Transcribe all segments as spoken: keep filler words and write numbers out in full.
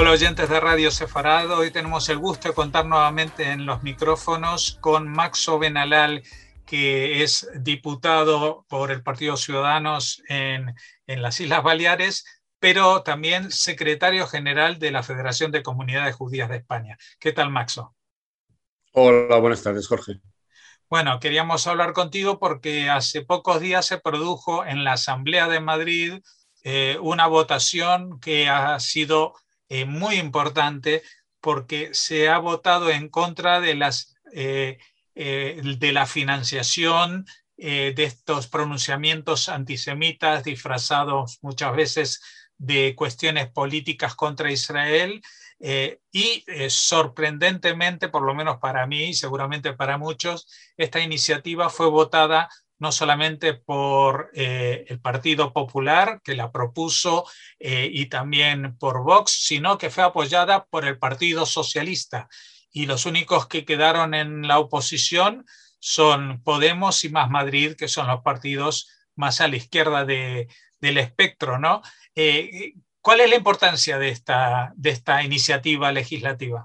Hola oyentes de Radio Sefarad, hoy tenemos el gusto de contar nuevamente en los micrófonos con Maxo Benalal, que es diputado por el Partido Ciudadanos en, en las Islas Baleares, pero también secretario general de la Federación de Comunidades Judías de España. ¿Qué tal, Maxo? Hola, buenas tardes, Jorge. Bueno, queríamos hablar contigo porque hace pocos días se produjo en la Asamblea de Madrid eh, una votación que ha sido eh, muy importante porque se ha votado en contra de, las, eh, eh, de la financiación eh, de estos pronunciamientos antisemitas disfrazados muchas veces de cuestiones políticas contra Israel. Eh, y eh, sorprendentemente, por lo menos para mí y seguramente para muchos, esta iniciativa fue votada no solamente por eh, el Partido Popular, que la propuso, eh, y también por Vox, sino que fue apoyada por el Partido Socialista. Y los únicos que quedaron en la oposición son Podemos y Más Madrid, que son los partidos más a la izquierda de, del espectro, ¿no? Eh, ¿Cuál es la importancia de esta, de esta iniciativa legislativa?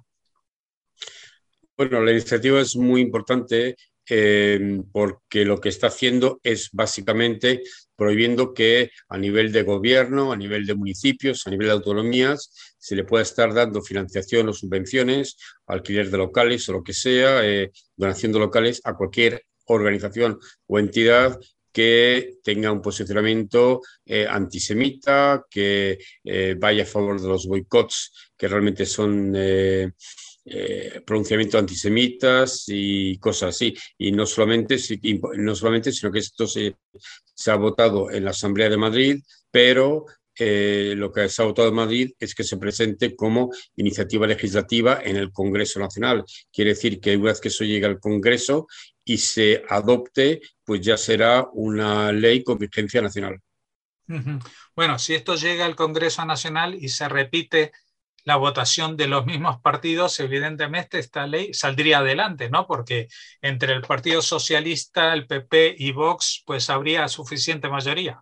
Bueno, la iniciativa es muy importante eh, porque lo que está haciendo es básicamente prohibiendo que a nivel de gobierno, a nivel de municipios, a nivel de autonomías, se le pueda estar dando financiación o subvenciones, alquiler de locales o lo que sea, eh, donación de locales a cualquier organización o entidad que tenga un posicionamiento eh, antisemita, que eh, vaya a favor de los boicots que realmente son eh, eh, pronunciamientos antisemitas y cosas así. Y no solamente, y no solamente sino que esto se, se ha votado en la Asamblea de Madrid, pero eh, lo que se ha votado en Madrid es que se presente como iniciativa legislativa en el Congreso Nacional. Quiere decir que una vez que eso llegue al Congreso y se adopte, pues ya será una ley con vigencia nacional. Bueno, si esto llega al Congreso Nacional y se repite la votación de los mismos partidos, evidentemente esta ley saldría adelante, ¿no? Porque entre el Partido Socialista, el P P y Vox, pues habría suficiente mayoría.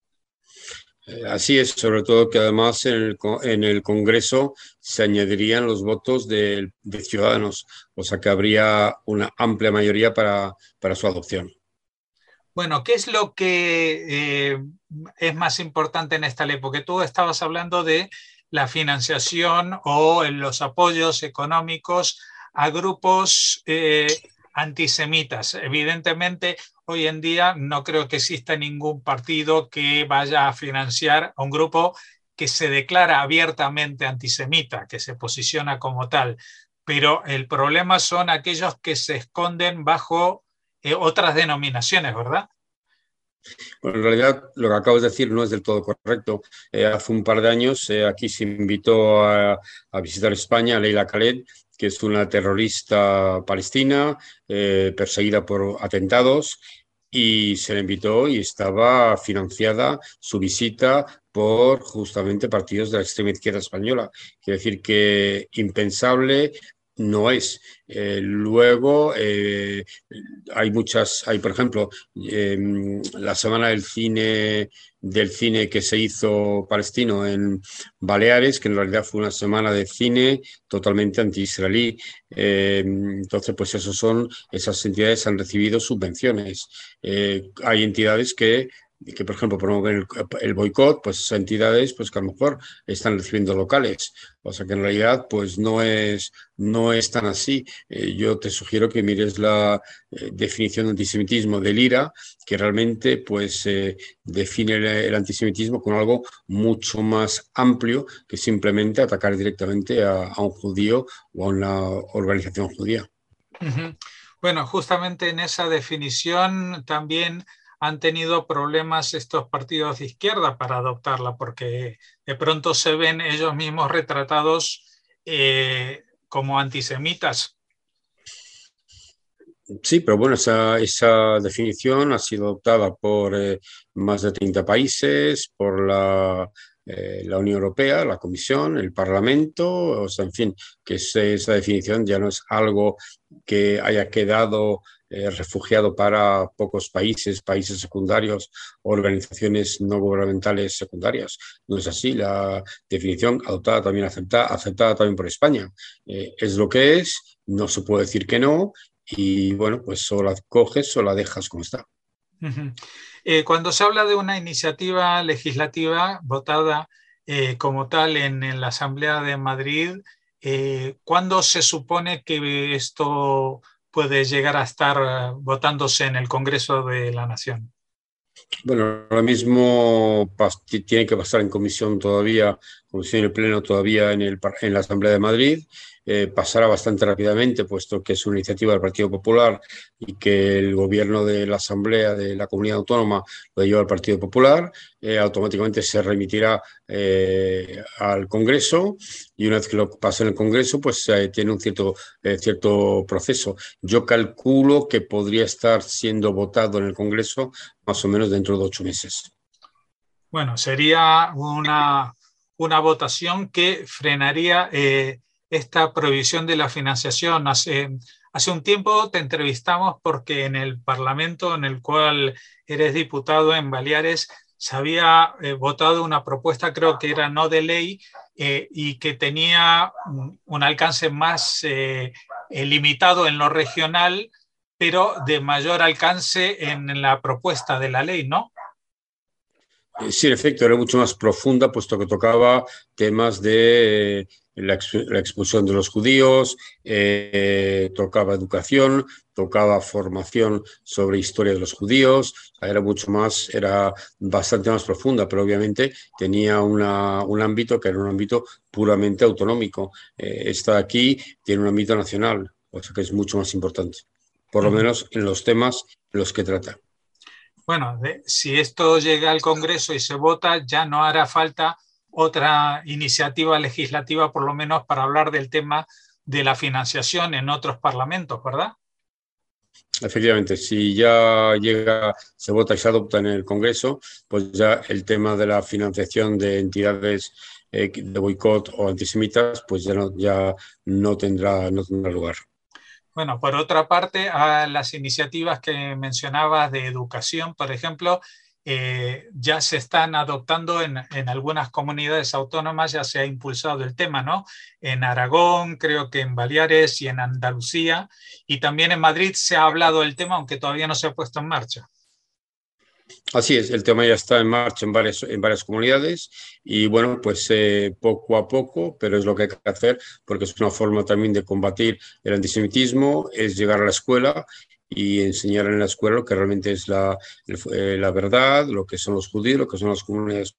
Así es, sobre todo que además en el, en el Congreso se añadirían los votos de, de Ciudadanos, o sea que habría una amplia mayoría para, para su adopción. Bueno, ¿qué es lo que eh, es más importante en esta ley? Porque tú estabas hablando de la financiación o los apoyos económicos a grupos eh, antisemitas. Evidentemente, hoy en día no creo que exista ningún partido que vaya a financiar a un grupo que se declara abiertamente antisemita, que se posiciona como tal. Pero el problema son aquellos que se esconden bajo eh, otras denominaciones, ¿verdad? Bueno, en realidad lo que acabas de decir no es del todo correcto. Eh, hace un par de años eh, aquí se invitó a, a visitar España a Leila Khaled, que es una terrorista palestina eh, perseguida por atentados, y se le invitó y estaba financiada su visita por justamente partidos de la extrema izquierda española. Quiere decir que impensable no es. Eh, luego eh, hay muchas, hay por ejemplo, eh, la semana del cine, del cine que se hizo palestino en Baleares, que en realidad fue una semana de cine totalmente anti-israelí. Eh, entonces, pues esos son, esas entidades han recibido subvenciones. Eh, hay entidades que que por ejemplo promueven el, el boicot, pues esas entidades pues que a lo mejor están recibiendo locales. O sea que en realidad pues no es, no es tan así. Eh, yo te sugiero que mires la eh, definición de antisemitismo del I R A, que realmente pues eh, define el, el antisemitismo con algo mucho más amplio que simplemente atacar directamente a, a un judío o a una organización judía. Uh-huh. Bueno, justamente en esa definición también han tenido problemas estos partidos de izquierda para adoptarla, porque de pronto se ven ellos mismos retratados eh, como antisemitas. Sí, pero bueno, esa, esa definición ha sido adoptada por eh, más de treinta países, por la, eh, la Unión Europea, la Comisión, el Parlamento, o sea, en fin, que ese, esa definición ya no es algo que haya quedado eh, refugiado para pocos países, países secundarios, organizaciones no gubernamentales secundarias. No es así. La definición adoptada también, aceptada, aceptada también por España, eh, es lo que es, no se puede decir que no, y bueno, pues o la coges o la dejas como está. Uh-huh. Eh, cuando se habla de una iniciativa legislativa votada eh, como tal en, en la Asamblea de Madrid, eh, ¿cuándo se supone que esto puede llegar a estar uh, votándose en el Congreso de la Nación? Bueno, ahora mismo tiene que pasar en comisión todavía, comisión en el Pleno todavía en, el, en la Asamblea de Madrid. Eh, pasará bastante rápidamente, puesto que es una iniciativa del Partido Popular y que el gobierno de la Asamblea de la Comunidad Autónoma lo lleva al Partido Popular. Eh, automáticamente se remitirá eh, al Congreso, y una vez que lo pase en el Congreso, pues eh, tiene un cierto, eh, cierto proceso. Yo calculo que podría estar siendo votado en el Congreso más o menos dentro de ocho meses. Bueno, sería una, una votación que frenaría eh, esta prohibición de la financiación. Hace, hace un tiempo te entrevistamos porque en el Parlamento en el cual eres diputado en Baleares se había eh, votado una propuesta, creo que era no de ley, eh, y que tenía un, un alcance más eh, limitado en lo regional, pero de mayor alcance en la propuesta de la ley, ¿no? Sí, en efecto, era mucho más profunda, puesto que tocaba temas de eh, la, ex la, expulsión de los judíos, eh, tocaba educación, tocaba formación sobre historia de los judíos. O sea, era mucho más, era bastante más profunda, pero obviamente tenía una, un ámbito que era un ámbito puramente autonómico. Eh, esta aquí tiene un ámbito nacional, o sea que es mucho más importante, por lo menos en los temas en los que trata. Bueno, de, si esto llega al Congreso y se vota, ya no hará falta otra iniciativa legislativa, por lo menos para hablar del tema de la financiación en otros parlamentos, ¿verdad? Efectivamente, si ya llega, se vota y se adopta en el Congreso, pues ya el tema de la financiación de entidades eh, de boicot o antisemitas, pues ya no, ya no tendrá, no tendrá lugar. Bueno, por otra parte, a las iniciativas que mencionabas de educación, por ejemplo, eh, ya se están adoptando en, en algunas comunidades autónomas, ya se ha impulsado el tema, ¿no? En Aragón, creo que en Baleares y en Andalucía, y también en Madrid se ha hablado del tema, aunque todavía no se ha puesto en marcha. Así es, el tema ya está en marcha en varias, en varias comunidades y bueno, pues eh, poco a poco, pero es lo que hay que hacer porque es una forma también de combatir el antisemitismo, es llegar a la escuela y enseñar en la escuela lo que realmente es la, eh, la verdad, lo que son los judíos, lo que son las comunidades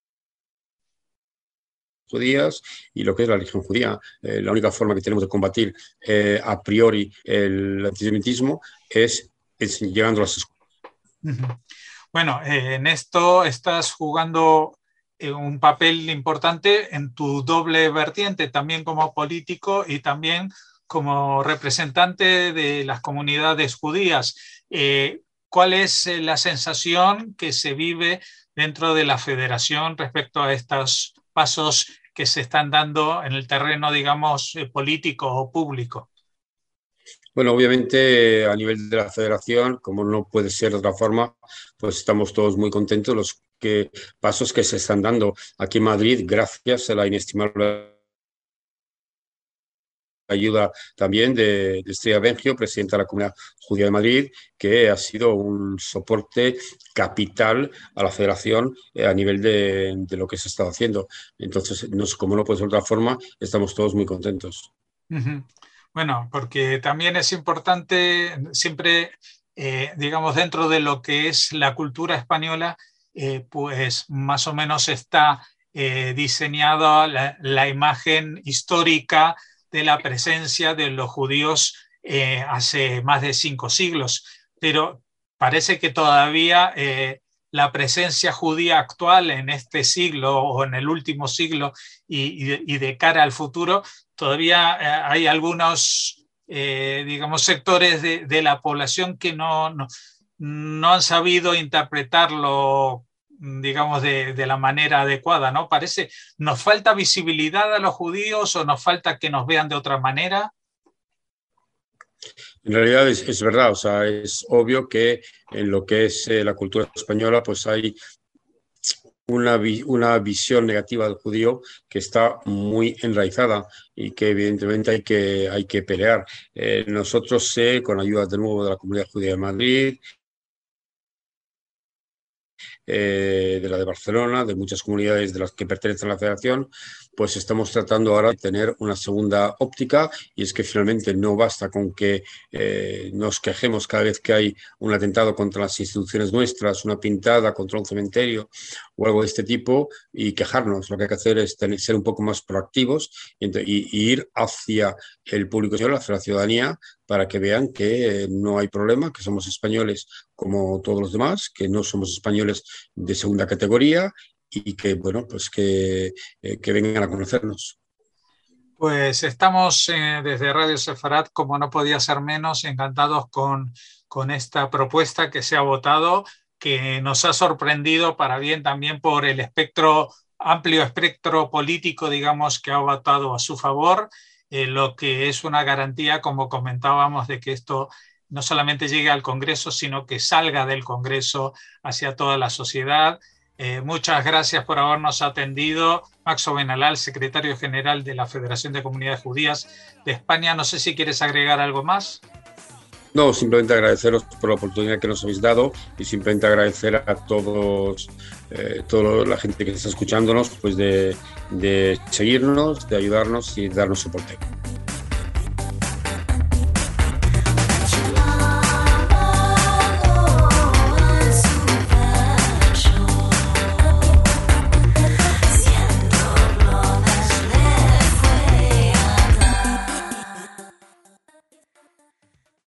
judías y lo que es la religión judía. Eh, la única forma que tenemos de combatir eh, a priori el antisemitismo es, es llegando a las escuelas. Uh-huh. Bueno, eh, en esto estás jugando eh, un papel importante en tu doble vertiente, también como político y también como representante de las comunidades judías. Eh, ¿Cuál es eh, la sensación que se vive dentro de la federación respecto a estos pasos que se están dando en el terreno, digamos, eh, político o público? Bueno, obviamente a nivel de la federación, como no puede ser de otra forma, pues estamos todos muy contentos de los que, pasos que se están dando aquí en Madrid gracias a la inestimable ayuda también de, de Estrella Bengio, presidenta de la Comunidad Judía de Madrid, que ha sido un soporte capital a la federación eh, a nivel de, de lo que se ha estado haciendo. Entonces, no, como no puede ser de otra forma, estamos todos muy contentos. Uh-huh. Bueno, porque también es importante siempre, eh, digamos, dentro de lo que es la cultura española, eh, pues más o menos está eh, diseñada la, la imagen histórica de la presencia de los judíos eh, hace más de cinco siglos, pero parece que todavía eh, la presencia judía actual en este siglo o en el último siglo y, y, de, y de cara al futuro, todavía eh, hay algunos, eh, digamos, sectores de, de la población que no, no, no han sabido interpretarlo, digamos, de, de la manera adecuada, ¿no? Parece, ¿nos falta visibilidad a los judíos o nos falta que nos vean de otra manera? En realidad es, es verdad, o sea, es obvio que en lo que es eh, la cultura española, pues hay una, vi una visión negativa del judío que está muy enraizada y que evidentemente hay que, hay que pelear. Eh, nosotros, eh, con ayuda de nuevo de la Comunidad Judía de Madrid, eh, de la de Barcelona, de muchas comunidades de las que pertenecen a la Federación, pues estamos tratando ahora de tener una segunda óptica, y es que finalmente no basta con que eh, nos quejemos cada vez que hay un atentado contra las instituciones nuestras, una pintada contra un cementerio o algo de este tipo, y quejarnos. Lo que hay que hacer es tener, ser un poco más proactivos y, y, y ir hacia el público español, hacia la ciudadanía, para que vean que eh, no hay problema, que somos españoles como todos los demás, que no somos españoles de segunda categoría, y que, bueno, pues que, eh, que vengan a conocernos. Pues estamos eh, desde Radio Sefarat, como no podía ser menos, encantados con, con esta propuesta que se ha votado, que nos ha sorprendido para bien también por el espectro, amplio espectro político, digamos, que ha votado a su favor, eh, lo que es una garantía, como comentábamos, de que esto no solamente llegue al Congreso, sino que salga del Congreso hacia toda la sociedad. Eh, muchas gracias por habernos atendido. Maxo Benalal, secretario general de la Federación de Comunidades Judías de España. No sé si quieres agregar algo más. No, simplemente agradeceros por la oportunidad que nos habéis dado, y simplemente agradecer a todos, eh, toda la gente que está escuchándonos, pues de, de seguirnos, de ayudarnos y darnos soporte.